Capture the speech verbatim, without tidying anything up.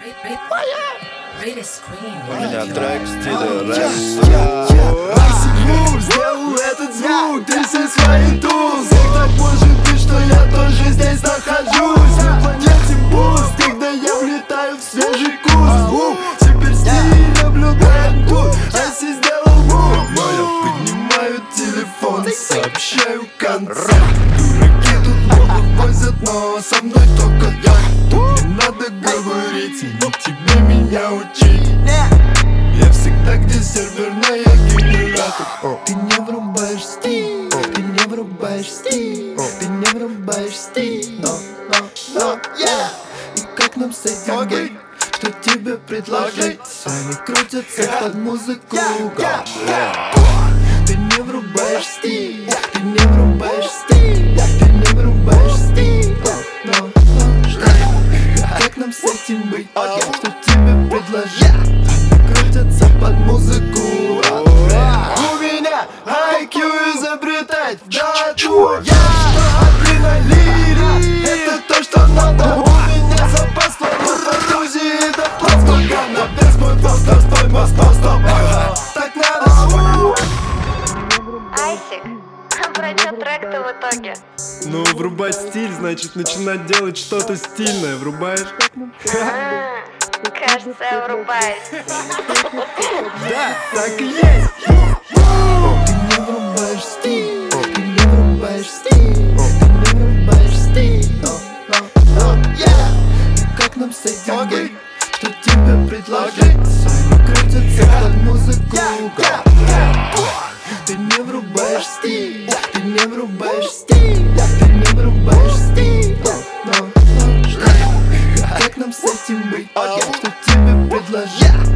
У меня трек в стиле рэп. Сделал этот звук, ты все свои туз. Как так может быть, что я тоже здесь нахожусь? На планете Буст, когда я влетаю в свежий куст. Супер стиль наблюдаем тут, Аси сделал мув. Но я поднимаю телефон, сообщаю концерт. Дураки тут много возят, но со мной только я. Тут не надо говорить и не тебе меня учить. Я всегда, где серверная генератор. Ты не врубаешь стиль, ты не врубаешь стиль, ты не врубаешь стиль. Но, но, но, yeah. И как нам с этим быть? Что тебе предложить? Они крутятся под музыку. Ты не врубаешь стиль, ты не врубаешь стиль, ты не врубаешь стиль. Но, но, что? Как нам с этим быть? Что тебе предложить? Крутятся под музыку. У меня ай кью изобретать дату. Я адреналин, это то, что надо. У меня запас твоих фантазий, это просто говно. Весь мой просто стой, мост просто так надо. Айсик, про чё трек-то в итоге? Ну, врубать стиль, значит начинать делать что-то стильное. Врубаешь? А, кажется, я врубаюсь. Да, так и есть. Ты не врубаешь стиль, ты не врубаешь стиль, ты не врубаешь стиль. Но, но, но, yeah. И как нам с этим быть? Что тебе предложить? Они крутятся под музыку. Ты не врубаешь стиль, ты не врубаешь стиль, ты не врубаешь стиль. Но, но, но, что? Как нам с этим быть? Что тебе предложить?